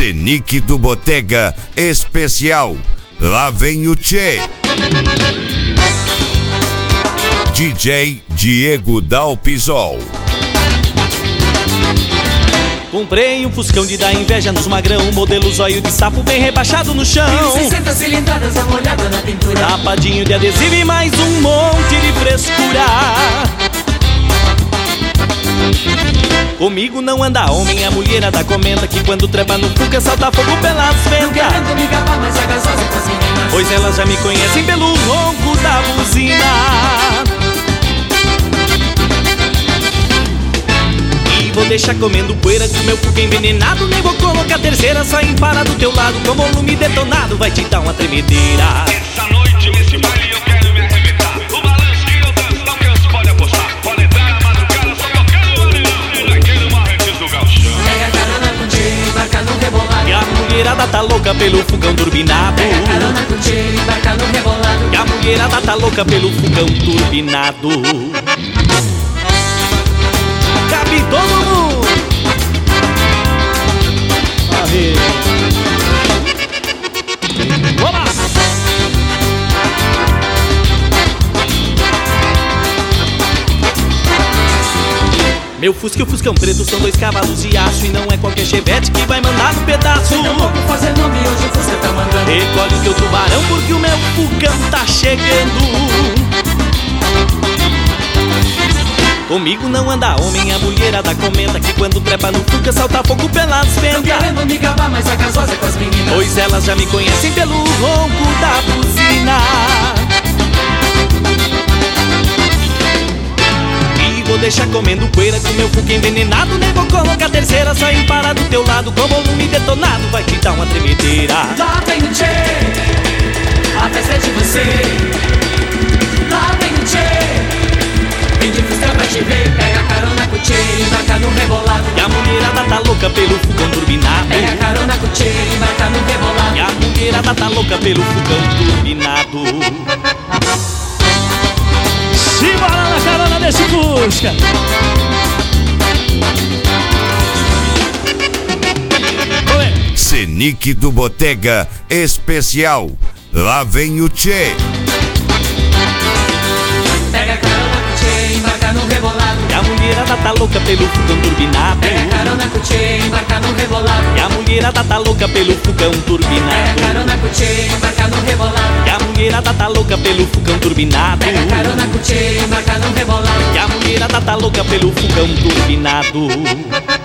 Senic do Botega Especial. Lá vem o Tchê. DJ Diego Dalpisol. Comprei um Fuscão de dar inveja nos magrão, modelo zóio de sapo bem rebaixado no chão. 60 cilindradas, dá uma olhada na pintura. Tapadinho de adesivo e mais um monte de frescura. Comigo não anda homem, a mulherada comenta que quando trepa no Fuca salta fogo pelas Não ventas. querendo me gabar, mas é gasosa com as meninas. Pois elas já me conhecem pelo ronco da buzina. Vou deixar comendo poeira com meu Fuca envenenado. Nem vou colocar terceira, só em para do teu lado. Com volume detonado vai te dar uma tremedeira. Essa noite nesse baile eu quero me arrebentar. O balanço que eu danço não canso, pode apostar. Pode entrar na madrugada só tocando o avião. E naquele marretes do galchão. Pega carona com tiro, embarca no rebolado. E a mulherada tá louca pelo fogão turbinado. Pega carona com tiro, embarca no rebolado. E a mulherada tá louca pelo fogão turbinado. Cabe todo mundo. Aí. Vamos! Meu Fusca e o Fuscão preto são 2 cavalos de aço. E não é qualquer chevette que vai mandar no pedaço. Então vamos fazer nome, hoje o Fusca tá mandando. Recolhe o teu tubarão porque o meu Fucão tá chegando. Comigo não anda homem, a mulherada comenta que quando trepa no Fuca salta fogo pelas Não ventas. querendo me gabar, mas é gasosa com as meninas. Pois elas já me conhecem pelo ronco da buzina. E vou deixar comendo poeira com meu Fuca envenenado. Nem vou colocar terceira, só em para do teu lado. Com volume detonado vai te dar uma tremedeira. Lá vem o Tchê, a festa é de você. Lá vem o Tchê, vem de Fusca pra te ver. Pega carona com o Tchê, embarca no rebolado. E a mulherada tá louca pelo fogão turbinado. Pega carona com o Tchê, embarca no rebolado. E a mulherada tá louca pelo fogão turbinado. Simbora na carona desse Fusca. Senic do Botega Especial. Lá vem o Tchê. Pega carona com o Tchê, embarca no rebolado. E a mulherada tá louca pelo fogão turbinado. Pega carona com o Tchê, embarca no rebolado. E a mulherada tá louca pelo fogão Pega turbinado. carona com o Tchê, embarca no rebolado. E a mulherada tá louca pelo fogão turbinado. Pega carona com o Tchê, embarca no rebolado. E a mulherada tá louca pelo fogão turbinado.